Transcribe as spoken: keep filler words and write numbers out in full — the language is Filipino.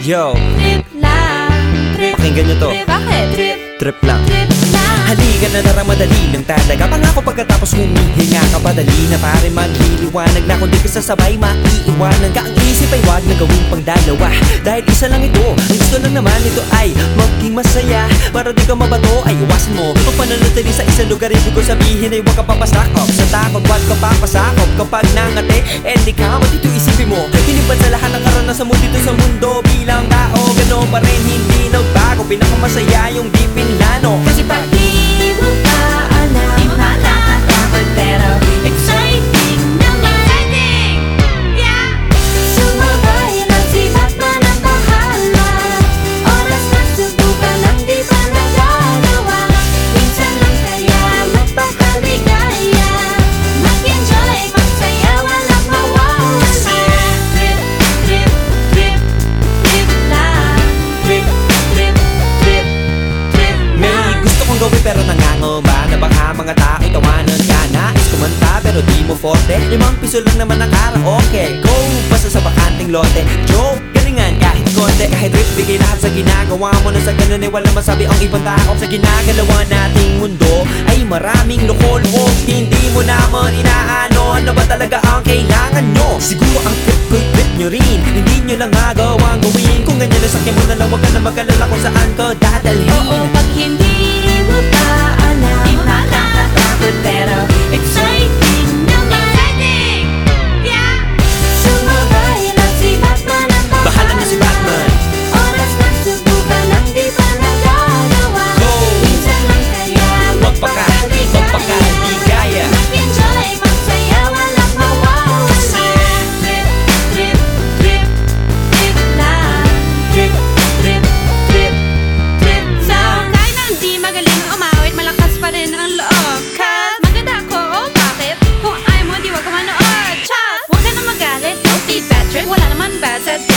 Yo, Trip lang, trip, pakinggan nyo to. trip, bakit? Trip, Trip lang. trip lang. Halika na tara, madali lang talaga. Pangako pagkatapos humihinga ka, padali na pare magliliwanag na. Kung di ka sasabay, maiiwanan ka. Ang isip ay wag na gawin pang dalawa, dahil isa lang ito. Ang gusto lang naman ito ay maging masaya. Para di ka mabato ay iwasan mo ang pananatili sa isang lugar. Ibig ko sabihin ay huwag ka papasakop sa takot, wag ka papasakop. Kapag nangate, eh di ka matito isipin mo. Hinipan sa lahat ng karanasan mo dito sa mundo. Bilang tao, gano'n pa rin hindi nagbago. Pinakamasaya yung di pinlano. Kasi pag di mo pa alam, di mo nakakatakot pero exciting naman. Exciting! Yeah! Sumabay lang si Batman ang bahala. Oras na subukan ang di pa nagagawa. Minsan lang kaya magpakaligaya. Mag-enjoy, magsaya, walang mawawala. Trip, trip, trip, trip lang. Trip, trip, trip, trip May gusto kong gawin pero nangangamba na baka mga tao'y tawanan ka. Nais kumanta pero di mo forte. Limang piso lang naman ang karaoke. Go! Basta sa bakanting lote. Joke! Galingan kahit konti. Kahit rip, bigay lahat sa ginagawa mo. Na sa ganun ay walang masabi ang ibang tao. Sa ginagalawa nating mundo ay maraming loko-loko. Hindi mo naman inaano ano ba talaga ang kailangan nyo. Siguro ang trip ko'y trip nyo rin. Hindi nyo lang magawang gawin. Kung ganyan na sakyan mo na lang, wag ka na mag-alala kung saan ka dadalhin. Oo, pag hindi mo pa alam, di mo nakakatakot pero exciting naman. Exciting! Yeah! Sumabay lang si Batman ang bahala. Bahala na si Batman. Oras na subukan ang di pa nagagawa. Go! Minsan lang kaya Magpaka, magpakaligaya. Mag-enjoy, magsaya, walang mawawala. Trip, trip, trip, trip lang. Trip, trip, trip, trip lang. Kahit na hindi magaling umawit, malakas pa rin ang loob. Cause maganda ako, oh bakit? Kung ayaw mo, di wag ka manood. Chas! Huwag ka na magalit, don't be bad trip. Wala naman bad sa